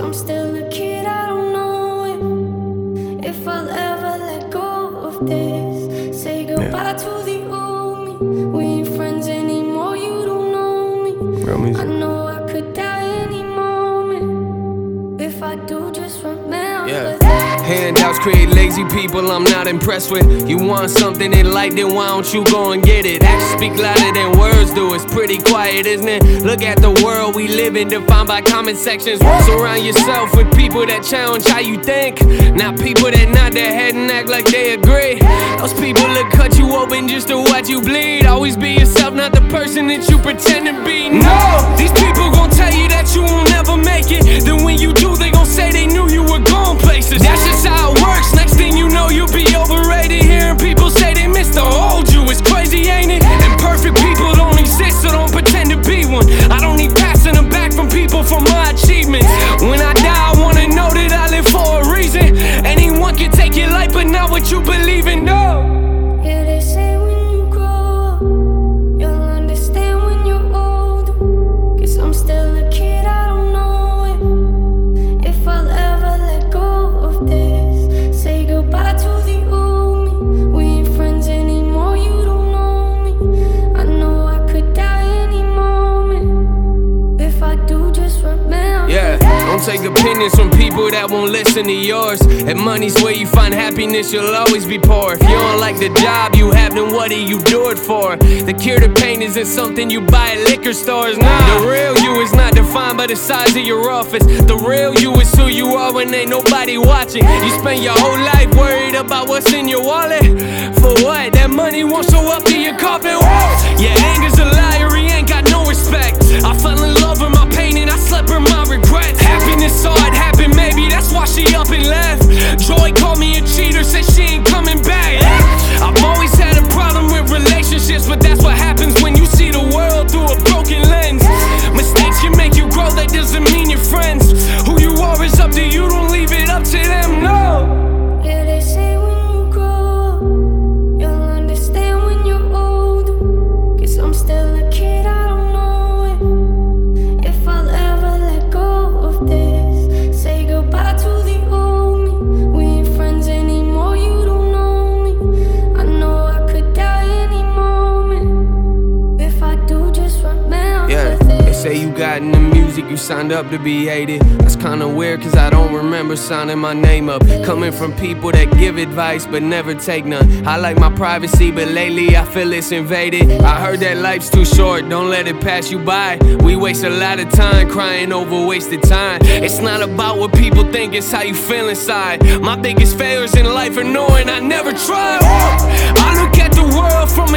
I'm still a kid, I don't know if I'll ever let go of this. Say goodbye to the old me. We ain't friends anymore, you don't know me. I know I could die any moment. If I do, just remember that. Handouts create lazy people I'm not impressed with. You want something in light, then why don't you go and get it? Actions speak louder than words do. It's pretty quiet, isn't it? Look at the world we live in, defined by comment sections. Surround yourself with people that challenge how you think, not people that nod their head and act like they agree. Those people that cut you open just to watch you bleed. Always be yourself, not the person that you pretend to be. No, these people gon' tell you that you will never make it. Then when you do, they gon' say they knew you were going places. That's just how it works. Next thing you know, you'll be overrated. Hearing people say they miss the old you, it's crazy, ain't it? And perfect people don't exist, so don't pretend to be one. I don't need passing them back from people for my achievements. When I die, I wanna know that I live for a reason. Anyone can take your life, but not what you believe in, no. Yeah, they say when you grow up, you'll understand when you're older. Cause I'm still a kid, I don't know if I'll ever let go of this. Say goodbye to the old me. We ain't friends anymore, you don't know me. I know I could die any moment. If I do, just remember. Yeah, don't take opinions from people that won't listen to yours. If money's where you find happiness, you'll always be poor. If you don't like the job you have, then what do you do it for? The cure to pain isn't something you buy at liquor stores, nah. The real you is not defined by the size of your office. The real you is who you are when ain't nobody watching. You spend your whole life worried about what's in your wallet. For what? That money won't show up to your coffin. Yeah, anger's a liar, he ain't got no respect. I fell in love with my pain and I slept with my regrets. Happiness saw it happen, maybe that's why she up and left. Joy called me a cheater, said she ain't coming back. I've always had a problem with relationships, but that's what happens when you see the world through a broken lens. Mistakes can make you grow, that doesn't mean you're friends. Who you are is up to you, don't leave it up to them, no. Yeah, they say when you grow up, you'll understand when you're older. Cause I'm still a kid, I don't know if I'll ever let go of this. Say goodbye to the old me. We ain't friends anymore, you don't know me. I know I could die any moment. If I do, just remember They this. say you got in the music, you signed up to be hated. That's kinda weird cause I don't remember signing my name up. Coming from people that give advice but never take none. I like my privacy but lately I feel it's invaded. I heard that life's too short, don't let it pass you by. We waste a lot of time crying over wasted time. It's not about what people think, it's how you feel inside. My biggest failures in life are knowing I never tried. I look at the world from